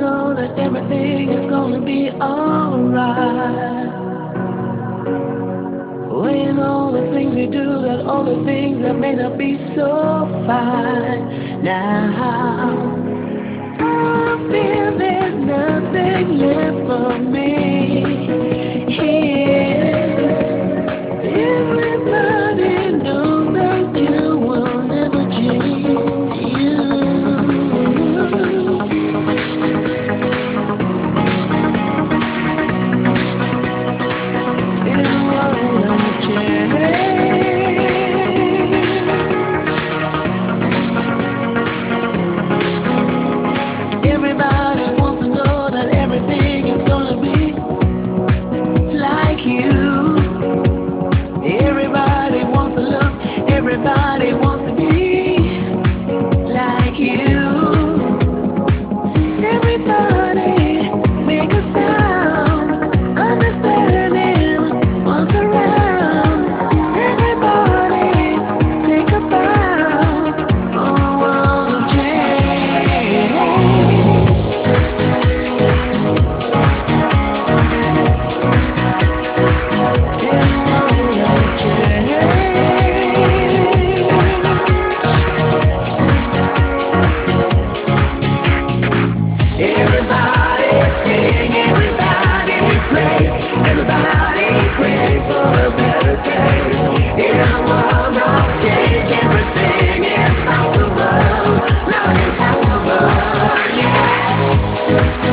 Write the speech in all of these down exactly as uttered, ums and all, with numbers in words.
know that everything is gonna be alright. When all the things we do, that all the things that may not be so fine now. I feel there's nothing left for me here. Everybody knows that you will never change. You. Everybody wants to know that everything is gonna be like you. Everybody wants to look, everybody wants to be like you. Everybody make a sound, understanding what's around. Everybody take a bow for a world of change. Everybody sing, everybody pray, everybody pray for a better day. In a world of change, everything is possible. Not impossible, yeah.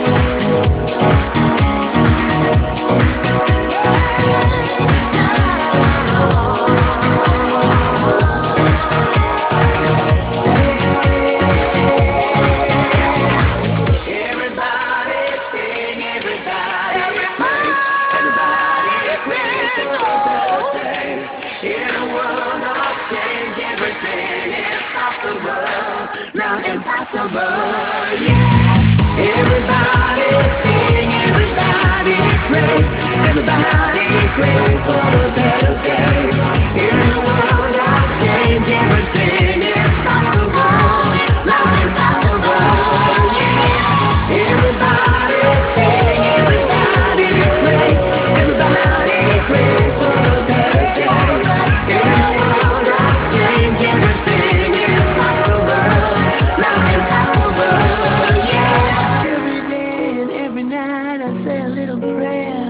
Not impossible, yeah. Everybody sing, everybody pray, everybody pray for a better day. In a world of change, everything is possible. Not impossible, yeah. Everybody sing, everybody pray, everybody pray for a better day. In a world of change, everything is possible. Not impossible, yeah. Every day and every night I say a little prayer.